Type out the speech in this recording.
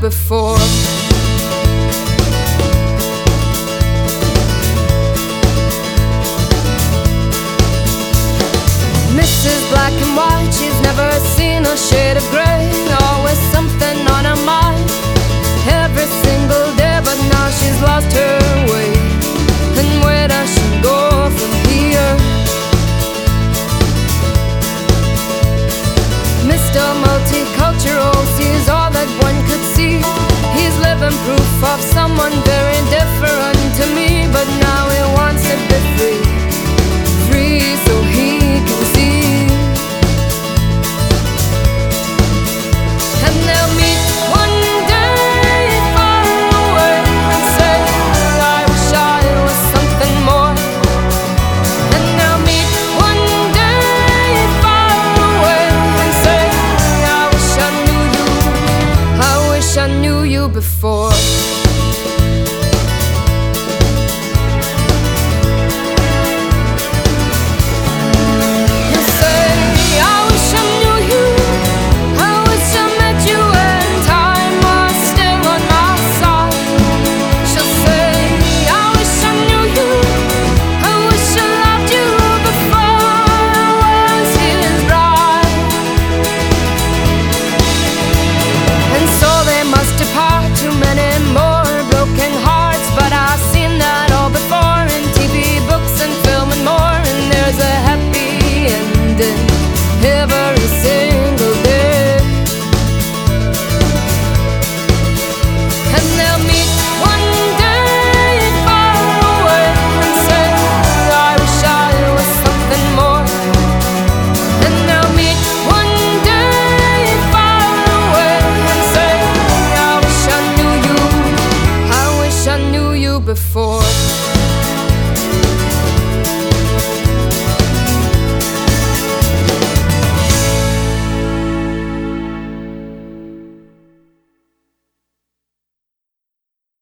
before. Mrs. Black and White, she's never seen a shade of grey. Always something on her mind every single day, but now she's lost her way. And where does she go from here? Mr. Multicultural sees all that one could see. He's living proof of someone very different.